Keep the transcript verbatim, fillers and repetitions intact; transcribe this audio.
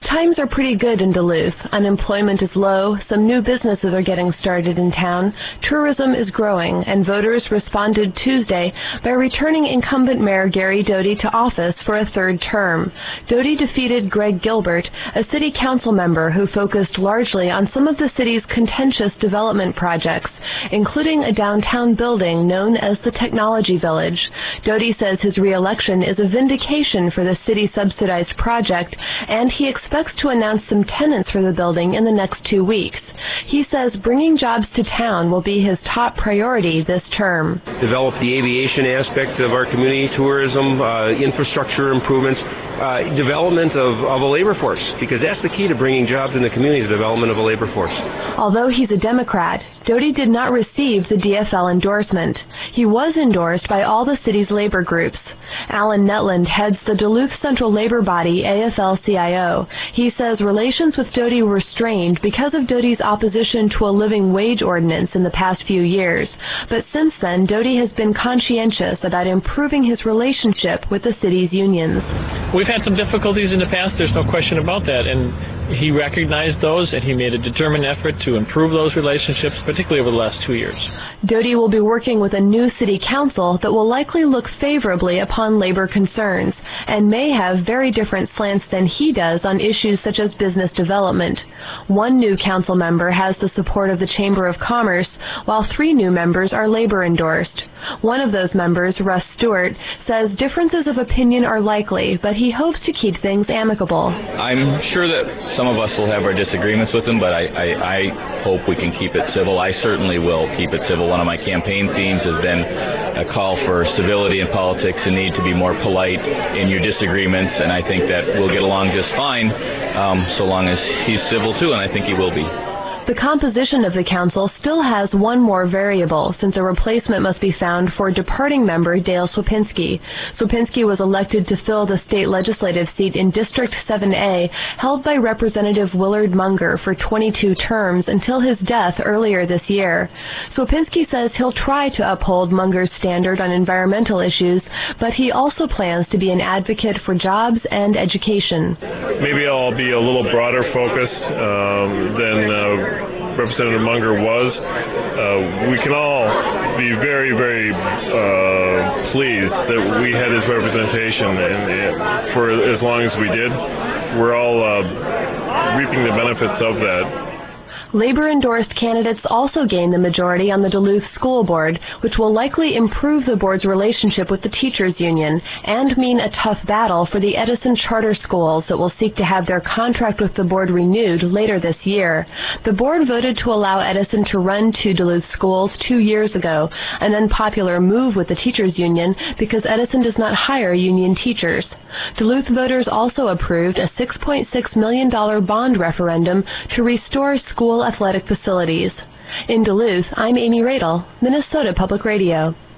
Times are pretty good in Duluth. Unemployment is low, some new businesses are getting started in town, tourism is growing, and voters responded Tuesday by returning incumbent Mayor Gary Doty to office for a third term. Doty defeated Greg Gilbert, a city council member who focused largely on some of the city's contentious development projects, including a downtown building known as the Technology Village. Doty says his re-election is a vindication for the city-subsidized project, and he expects to announce some tenants for the building in the next two weeks. He says bringing jobs to town will be his top priority this term. Develop the aviation aspect of our community, tourism, uh, infrastructure improvements, uh, development of, of a labor force, because that's the key to bringing jobs in the community, the development of a labor force. Although he's a Democrat, Doty did not receive the D F L endorsement. He was endorsed by all the city's labor groups. Alan Netland heads the Duluth Central labor body, A F L C I O. He says relations with Doty were strained because of Doty's opposition to a living wage ordinance in the past few years. But since then, Doty has been conscientious about improving his relationship with the city's unions. We've had some difficulties in the past, there's no question about that, and he recognized those and he made a determined effort to improve those relationships, particularly over the last two years. Doty will be working with a new city council that will likely look favorably upon labor concerns and may have very different slants than he does on issues such as business development. One new council member has the support of the Chamber of Commerce, while three new members are labor endorsed. One of those members, Russ Stewart, says differences of opinion are likely, but he hopes to keep things amicable. I'm sure that some of us will have our disagreements with him, but I, I, I hope we can keep it civil. I certainly will keep it civil. One of my campaign themes has been a call for civility in politics and need to be more polite in your disagreements, and I think that we'll get along just fine um, so long as he's civil too, and I think he will be. The composition of the council still has one more variable, since a replacement must be found for departing member Dale Swapinski. Swapinski was elected to fill the state legislative seat in District seven A, held by Representative Willard Munger for twenty-two terms until his death earlier this year. Swapinski says he'll try to uphold Munger's standard on environmental issues, but he also plans to be an advocate for jobs and education. Maybe I'll be a little broader focused um, than uh, Representative Munger was. Uh, we can all be very, very uh, pleased that we had his representation and, and for as long as we did. We're all uh, reaping the benefits of that. Labor-endorsed candidates also gained the majority on the Duluth School Board, which will likely improve the board's relationship with the teachers' union and mean a tough battle for the Edison charter schools that will seek to have their contract with the board renewed later this year. The board voted to allow Edison to run two Duluth schools two years ago, an unpopular move with the teachers' union because Edison does not hire union teachers. Duluth voters also approved a six point six million dollars bond referendum to restore school athletic facilities. In Duluth, I'm Amy Radel, Minnesota Public Radio.